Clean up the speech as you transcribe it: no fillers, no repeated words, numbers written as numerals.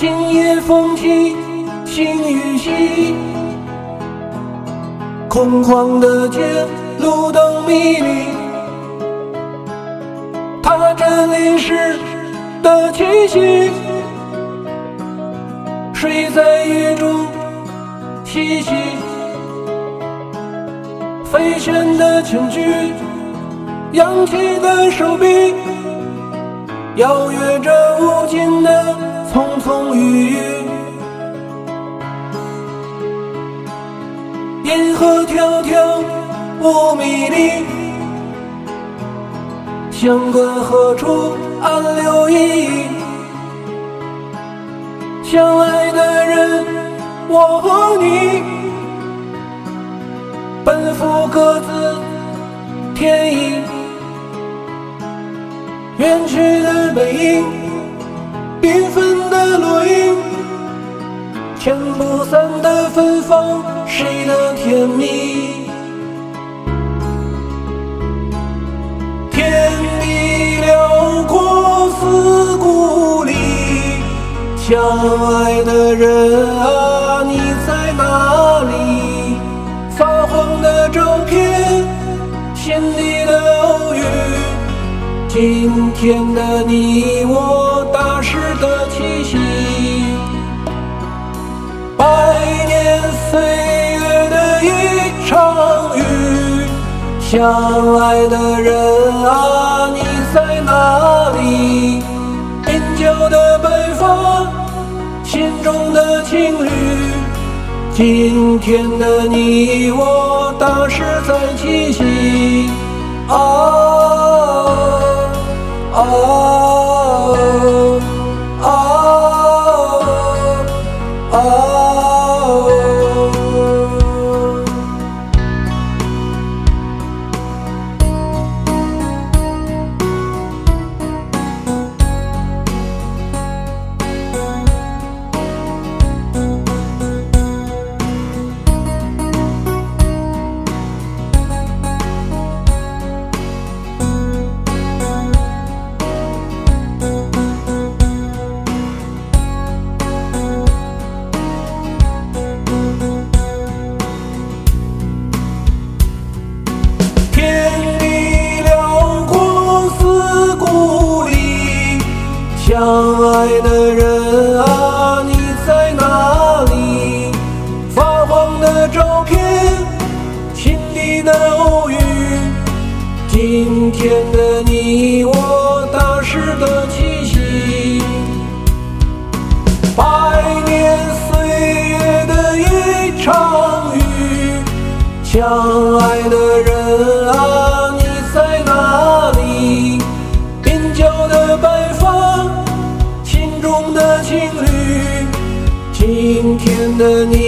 今夜风起心雨稀，空旷的街路灯迷离，踏着淋湿的气息，水在雨中嬉戏，飞旋的轻举，扬起的手臂，邀约着无尽的匆匆雨雨。银河迢迢无迷离，相关何处暗流依依。相爱的人我和你，奔赴各自天意。远去的背影，缤纷的落英，牵不散的芬芳，谁的甜蜜？天地辽阔似故里，相爱的人啊，你在哪里？发黄的照片，心里的偶遇，今天的你我，大势的气息。百年岁月的一场雨，相爱的人啊，你在哪里？鬓角的白发，心中的情侣，今天的你我，大势在气息。相爱的人啊，你在哪里？发黄的照片，心底的偶遇，今天的你我，大势的气息。百年岁月的一场雨，相爱的人啊，你在哪里？鬓角的白发，心中的情侣，今天的你